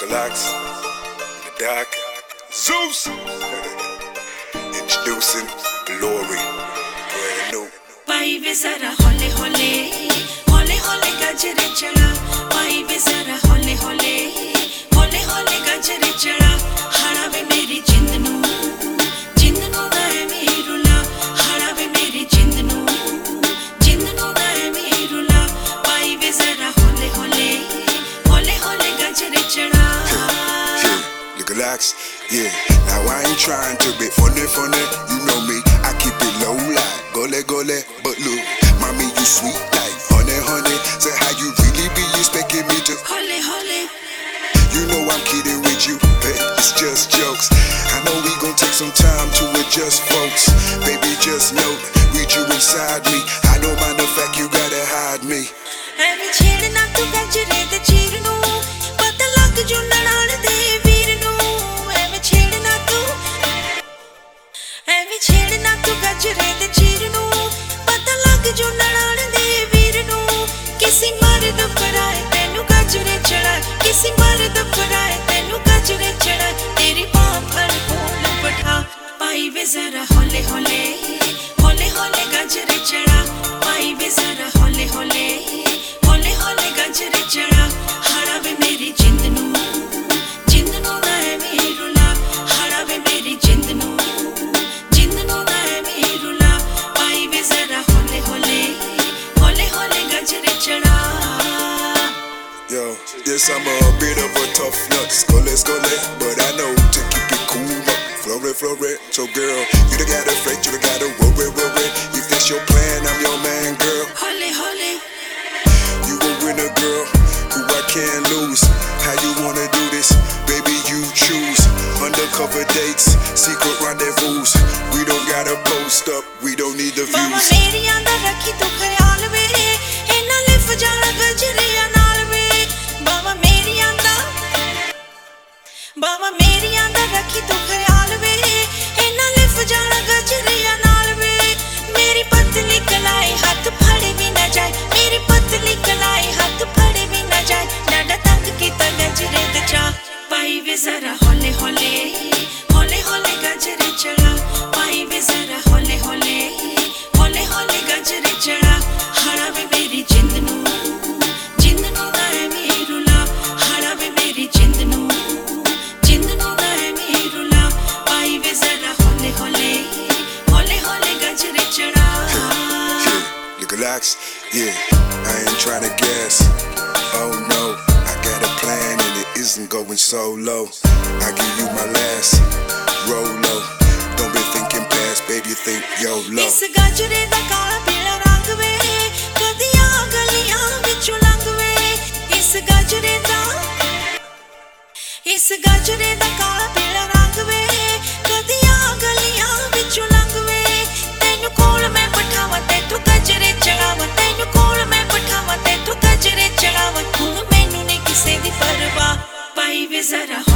Relax, in the dark, Zeus, introducing Glory, brand new. पाई वे जरा हौले हौले हौले हौले गजरे चढ़ा पाई वे जरा हौले हौले हौले हौले गजरे चढ़ा हाड़ा वे मेरी जिंद नू दा है मेरुला हाड़ा वे मेरी जिंद नू दा है मेरुला पाई वे जरा हौले हौले हौले हौले गजरे चढ़ा Relax, yeah. Now I ain't trying to be funny, you know me, I keep it low like gole, but look, mommy, you sweet like honey, say how you really be expecting me to hole. You know I'm kidding with you, but it's just jokes. I know we gon' take some time to adjust, folks. Baby, just know, read you inside me. I don't mind the fact you gotta hide me. ਐਵੇਂ ਛੇੜਨਾ ਤੂੰ ਗਜਰੇ ਤੇ ਚੀਰ ਨੂੰ ਪਤਾ ਲੱਗ ਜੂ ਨਨਾਣ ਦੇ ਵੀਰ ਨੂੰ ਐਵੇਂ ਛੇੜਨਾ ਤੂੰ ਗਜਰੇ ਤੇ ਚੀਰ ਨੂੰ ਪਤਾ ਲੱਗ ਜੂ ਨਨਾਣ ਦੇ ਵੀਰ ਨੂੰ ਕਿਸੇ ਮਰਦ ਪਰਾਏ ਤੈਨੂੰ ਗਜਰੇ ਚੜਾ ਕਿਸੇ ਮਰਦ ਪਰਾਏ ਤੈਨੂੰ ਗਜਰੇ ਚੜਾ ਤੇਰੀ ਬਾਹ ਫੜ ਕੋਲ ਬਿਠਾ ਪਾਈ ਵੇ ਜ਼ਰਾ ਹੌਲੇ ਹੌਲੇ ਹੌਲੇ ਹੌਲੇ ਗਜਰੇ ਚੜਾ ਪਾਈ ਵੇ ਜ਼ਰਾ ਹੌਲੇ ਹੌਲੇ ਹੌਲੇ ਹੌਲੇ ਗਜਰੇ ਚੜਾ ਹਾੜਾ ਵੇ ਮੇਰੀ ਜਿੰਦ ਨੂੰ ਦਾ ਹੈ ਮੇਰੁਲਾ ਹਾੜਾ ਵੇ ਮੇਰੀ ਜਿੰਦ ਨੂੰ ਦਾ ਹੈ ਮੇਰੁਲਾ ਪਾਈ ਵੇ ਜ਼ਰਾ ਹੌਲੇ ਹੌਲੇ ਹੌਲੇ ਹੌਲੇ ਗਜਰੇ ਚੜਾ Yo, yes, I'm a bit of a tough nut, skole, but I know to keep it cool up, flore. So girl, you done gotta fret, you done gotta worry. If that's your plan, I'm your man, girl. Hole. You a winner, girl, who I can't lose. How you wanna do this? Baby, you choose. Undercover dates, secret rendezvous. We don't gotta post up, we don't need the Bawa views. ਮੇਰੀਆਂ ਦਾ ਰੱਖੀ ਤੂੰ ਖਿਆਲ ਵੇ ਇਹਨਾਂ ਲਿਫ ਜਾਣਾ ਗਜਰਿਆਂ ਨਾਲ ਵੇ ਬਾਵਾ ਮੇਰੀਆਂ ਦਾ ਰੱਖੀ ਤੂੰ ਖਿਆਲ ਵੇ ਇਹਨਾਂ ਲਿਫ ਜਾਣਾ ਗਜਰਿਆਂ ਨਾਲ ਵੇ ਮੇਰੀ ਪਤਲੀ ਕਲਾਈ ਹੱਥ ਫੜੇ ਵੀ ਨਾ ਜਾਏ ਮੇਰੀ ਪਤਲੀ ਕਲਾਈ ਹੱਥ ਫੜੇ ਵੀ ਨਾ ਜਾਏ ਡਾਡਾ ਤੰਗ ਕੀਤਾ ਗਜਰੇ ਤੇ ਚਾ ਪਾਈ ਵੇ ਜ਼ਰਾ ਹੌਲੇ ਹੌਲੇ ਹੌਲੇ ਹੌਲੇ ਗਜਰੇ ਚੜਾ ਪਾਈ ਵੇ ਜ਼ਰਾ ਹੌਲੇ ਹੌਲੇ ਹੌਲੇ ਹੌਲੇ ਗਜਰੇ ਚੜਾ ਹਾੜਾ ਵੇ ਮੇਰੀ ਜਿੰਦ ਨੂੰ ਦਾ ਹੈ ਮੇਰੁਲਾ ਹਾੜਾ ਵੇ ਮੇਰੀ ਜਿੰਦ ਨੂੰ ਦਾ ਹੈ ਮੇਰੁਲਾ ਪਾਈ ਵੇ ਜ਼ਰਾ ਹੌਲੇ ਹੌਲੇ ਹੌਲੇ ਹੌਲੇ ਗਜਰੇ ਚੜਾ Relax, yeah, I ain't tryna guess. Oh no, I got a plan and it isn't going so low. I give you my last Rolo. Don't be thinking past, baby, think YOLO. ਇਸ ਗਜਰੇ ਦਾ ਕਾਲਾ ਪੀਲਾ ਰੰਗ ਵੇ ਕਦੀਆਂ ਗਲੀਆਂ ਵਿੱਚੋਂ ਲੰਘ ਵੇ ਇਸ ਗਜਰੇ ਦਾ ਕਾਲਾ ਪੀਲਾ ਰੰਗ ਵੇ ਕਦੀਆਂ ਗਲੀਆਂ ਵਿੱਚੋਂ ਲੰਘ ਵੇ ਤੈਨੂੰ ਕੋਲ ਮੈਂ ਬਿਠਾਵਾਂ ਤੈਨੂੰ ਗਜਰੇ ਚੜਾਵਾਂ ਤੈਨੂੰ ਕੋਲ ਮੈਂ ਬਿਠਾਵਾਂ ਤੈਨੂੰ ਗਜਰੇ ਚੜਾਵਾਂ ਹੁਣ ਮੈਨੂੰ ਨਹੀਂ ਕਿਸੇ ਦੀ ਪਰਵਾਹ ਪਾਈ ਵੇ ਜ਼ਰਾ